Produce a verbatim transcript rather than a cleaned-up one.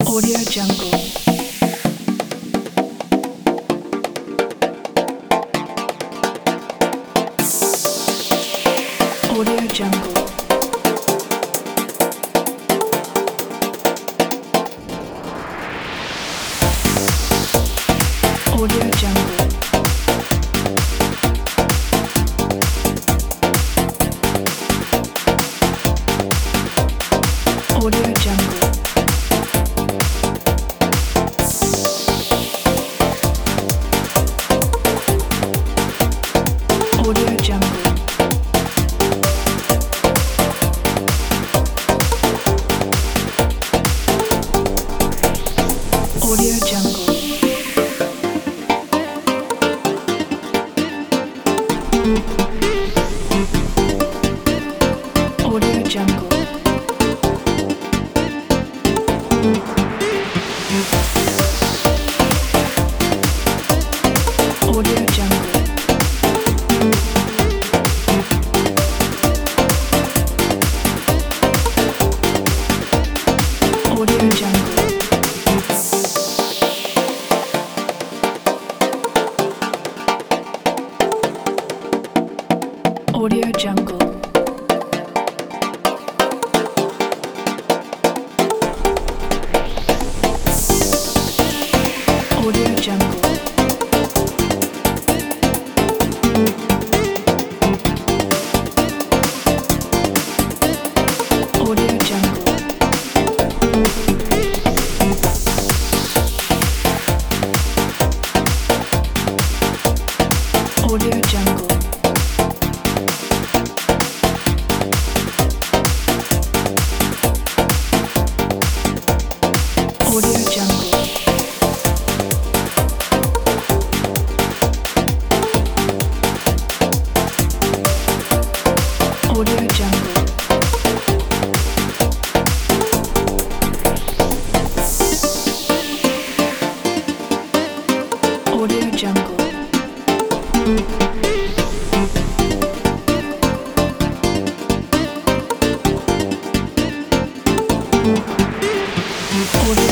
Audio Jungle. Audio Jungle. Audio Jungle. Audio Jungle. Audio Jungle. Audio Jungle. Audio Jungle. Audio Jungle. Audio Jungle. Audio Jungle. Audio Jungle. Audio Jungle. Audio Jungle. Audio Jungle. Audio Jungle. Audio Jungle. Audio